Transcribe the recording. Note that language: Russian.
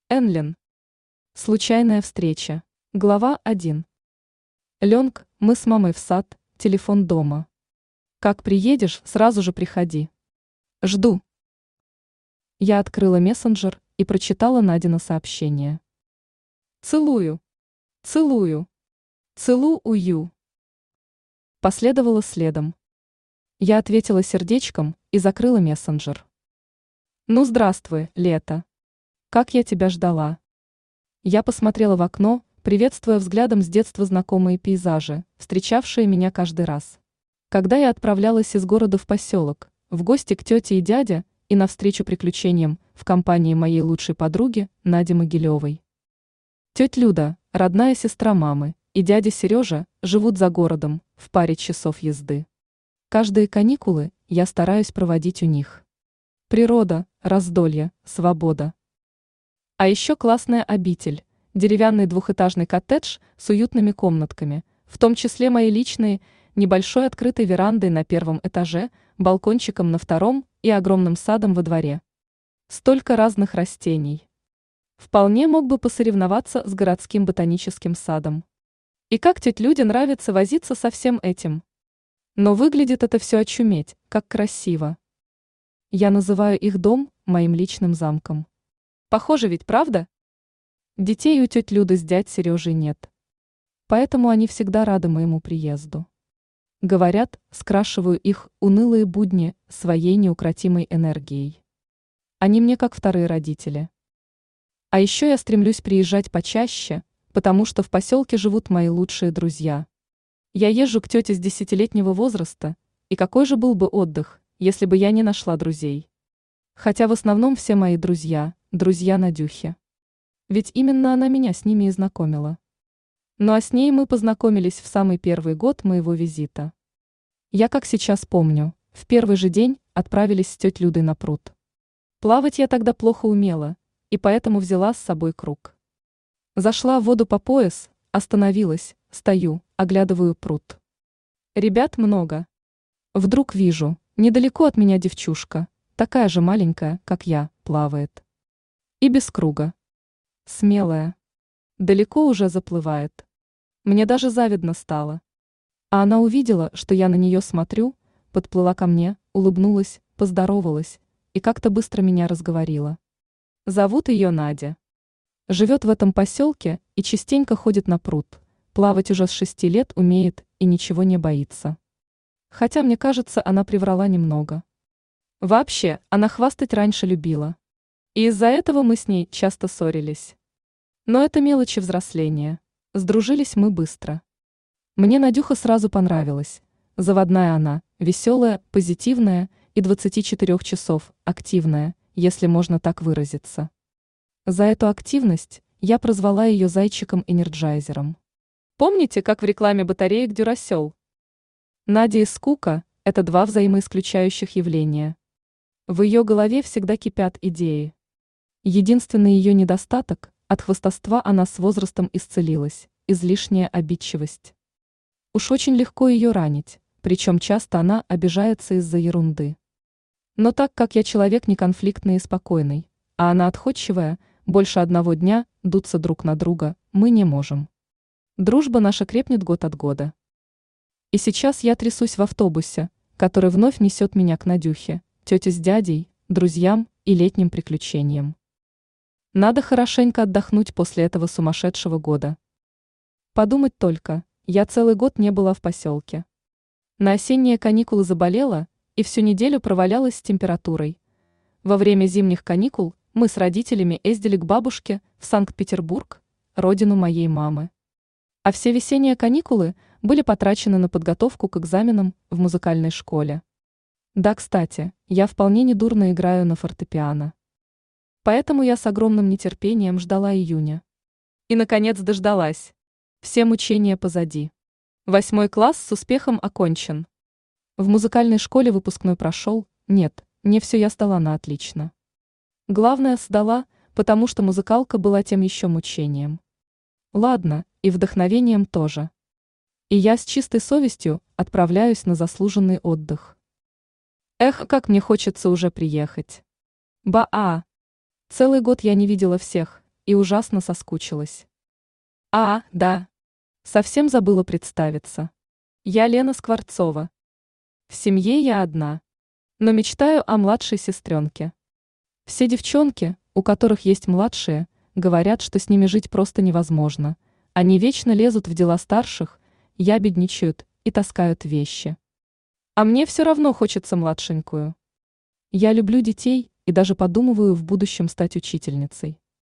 Энлин. Случайная встреча. Глава 1. Ленг, мы с мамой в сад, телефон дома. Как приедешь, сразу же приходи. Жду. Я открыла мессенджер и прочитала Надино сообщение. Целую. Целую. Целую. Последовала следом. Я ответила сердечком и закрыла мессенджер. Ну здравствуй, лето. Как я тебя ждала. Я посмотрела в окно, приветствуя взглядом с детства знакомые пейзажи, встречавшие меня каждый раз. Когда я отправлялась из города в поселок, в гости к тете и дяде и навстречу приключениям в компании моей лучшей подруги Нади Могилевой. Тетя Люда, родная сестра мамы, и дядя Сережа живут за городом, в паре часов езды. Каждые каникулы я стараюсь проводить у них. Природа, раздолье, свобода. А еще классная обитель, деревянный двухэтажный коттедж с уютными комнатками, в том числе мои личные, небольшой открытой верандой на первом этаже, балкончиком на втором и огромным садом во дворе. Столько разных растений. Вполне мог бы посоревноваться с городским ботаническим садом. И как тете Люде нравится возиться со всем этим. Но выглядит это все очуметь, как красиво. Я называю их дом моим личным замком. Похоже ведь, правда? Детей у тети Люды с дядь Сережей нет. Поэтому они всегда рады моему приезду. Говорят, скрашиваю их унылые будни своей неукротимой энергией. Они мне как вторые родители. А еще я стремлюсь приезжать почаще, потому что в поселке живут мои лучшие друзья. Я езжу к тете с 10-летнего возраста, и какой же был бы отдых, если бы я не нашла друзей. Хотя в основном все мои друзья Надюхи. Ведь именно она меня с ними и знакомила. Ну а с ней мы познакомились в самый первый год моего визита. Я как сейчас помню, в первый же день отправились с тетей Людой на пруд. Плавать я тогда плохо умела, и поэтому взяла с собой круг. Зашла в воду по пояс, остановилась, стою, оглядываю пруд. Ребят много. Вдруг вижу, недалеко от меня девчушка, такая же маленькая, как я, плавает. И без круга. Смелая. Далеко уже заплывает. Мне даже завидно стало. А она увидела, что я на нее смотрю, подплыла ко мне, улыбнулась, поздоровалась и как-то быстро меня разговорила. Зовут ее Надя. Живет в этом поселке и частенько ходит на пруд. Плавать уже с 6 лет умеет и ничего не боится. Хотя, мне кажется, она приврала немного. Вообще, она хвастать раньше любила. И из-за этого мы с ней часто ссорились. Но это мелочи взросления. Сдружились мы быстро. Мне Надюха сразу понравилась. Заводная она, веселая, позитивная и 24 часов активная, если можно так выразиться. За эту активность я прозвала ее зайчиком-энерджайзером. Помните, как в рекламе батареек Дюрасел? Надя и скука – это два взаимоисключающих явления. В ее голове всегда кипят идеи. Единственный ее недостаток – от хвастовства она с возрастом исцелилась, излишняя обидчивость. Уж очень легко ее ранить, причем часто она обижается из-за ерунды. Но так как я человек неконфликтный и спокойный, а она отходчивая, больше одного дня дуться друг на друга мы не можем. Дружба наша крепнет год от года. И сейчас я трясусь в автобусе, который вновь несет меня к Надюхе, тете с дядей, друзьям и летним приключениям. Надо хорошенько отдохнуть после этого сумасшедшего года. Подумать только, я целый год не была в поселке. На осенние каникулы заболела и всю неделю провалялась с температурой. Во время зимних каникул мы с родителями ездили к бабушке в Санкт-Петербург, родину моей мамы. А все весенние каникулы были потрачены на подготовку к экзаменам в музыкальной школе. Да, кстати, я вполне недурно играю на фортепиано. Поэтому я с огромным нетерпением ждала июня. И, наконец, дождалась. Все мучения позади. 8 класс с успехом окончен. В музыкальной школе выпускной прошел, нет, не все я сдала на отлично. Главное, сдала, потому что музыкалка была тем еще мучением. Ладно, и вдохновением тоже. И я с чистой совестью отправляюсь на заслуженный отдых. Эх, как мне хочется уже приехать. Целый год я не видела всех, и ужасно соскучилась. А, да, совсем забыла представиться. Я Лена Скворцова. В семье я одна, но мечтаю о младшей сестренке. Все девчонки, у которых есть младшие, говорят, что с ними жить просто невозможно. Они вечно лезут в дела старших, ябедничают и таскают вещи. А мне все равно хочется младшенькую. Я люблю детей и даже подумываю в будущем стать учительницей.